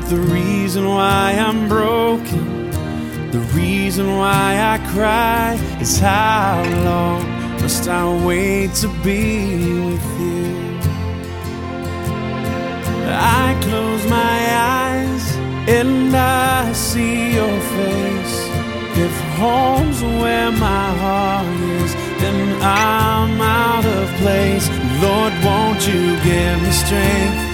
The reason why I'm broken, the reason why I cry is how long must I wait to be with you? I close my eyes and I see your face. If home's where my heart is, then I'm out of place. Lord, won't you give me strength